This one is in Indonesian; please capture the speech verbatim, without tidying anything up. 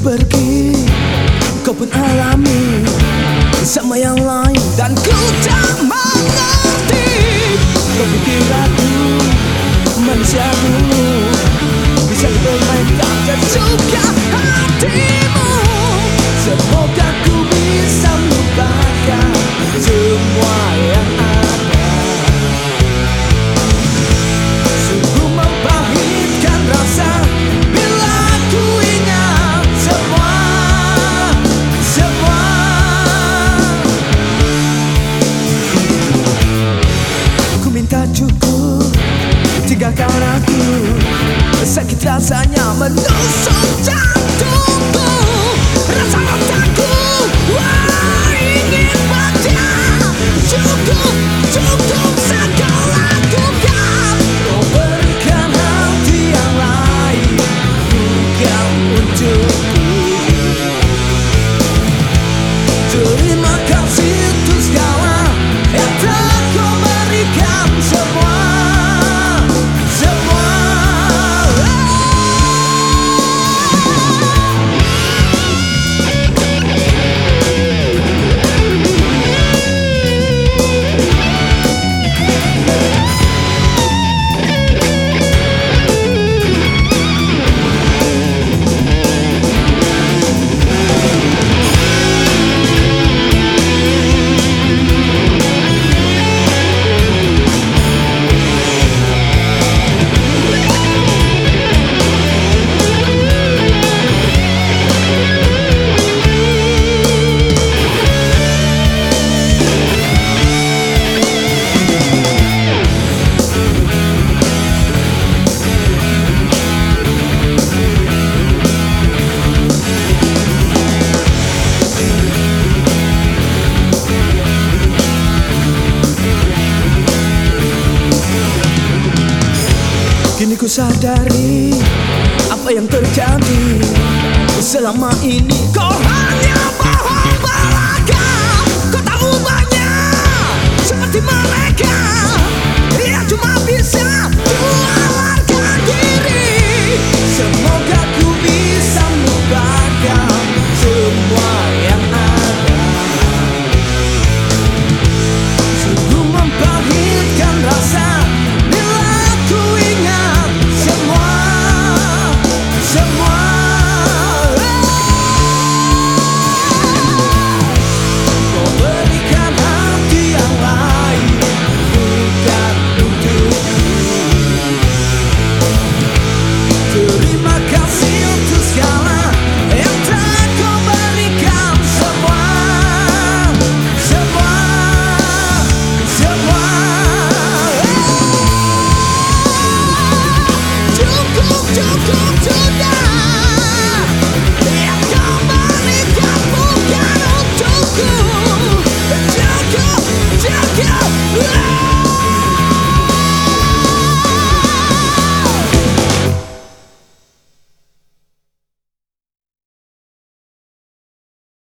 pergi, kau pun alami sama yang lain, dan ku tak mengerti. Kau pikir aku manusia dulu bisa dipermainkan dan juga hatimu. Semoga ku bisa melupakan semua yang ada. Sungguh mempahitkan rasa bila ku ingat semua, semua. Ku minta cukup, tinggalkan aku. Sakit rasanya menusuk jantungku, rasa otakku, wah ingin pecah. Cukup, cukup segala lakukan. Kau berikan hati yang lain, bukan untukku. Terima kasih untuk segala yang telah kau berikan semua, semua. Kini ku sadari apa yang terjadi selama ini. Kau